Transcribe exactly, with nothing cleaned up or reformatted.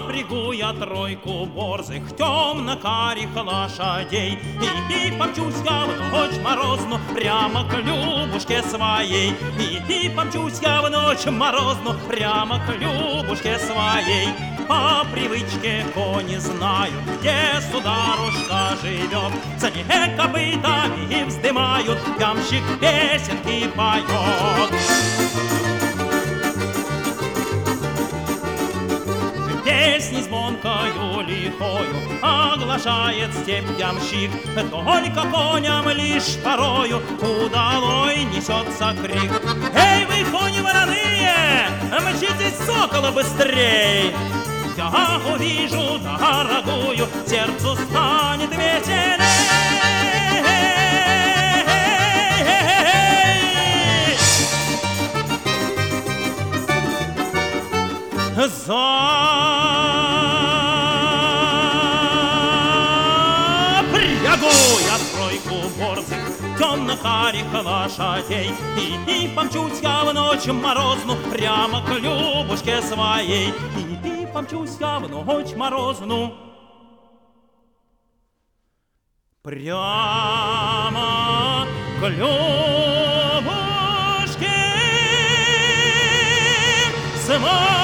Запрягу я тройку борзых темно-карих лошадей, И, и помчусь я в ночь морозну прямо к Любушке своей, И, и помчусь я в ночь морозну прямо к Любушке своей. По привычке кони знают, где сударушка живет, За ней копытами вздымают, ямщик песенки поет. Песней звонкою лихою оглашает степь ямщик, Только коням лишь порою удалой несется крик. Эй, вы, кони вороные, мчитесь сокола быстрей! Я увижу дорогую, сердцу станет веселей. Запрягу я тройку борзых темно-карих лошадей, И, и помчусь я в ночь морозну прямо к Любушке своей, И, и помчусь я в ночь морозну прямо к Любушке своей.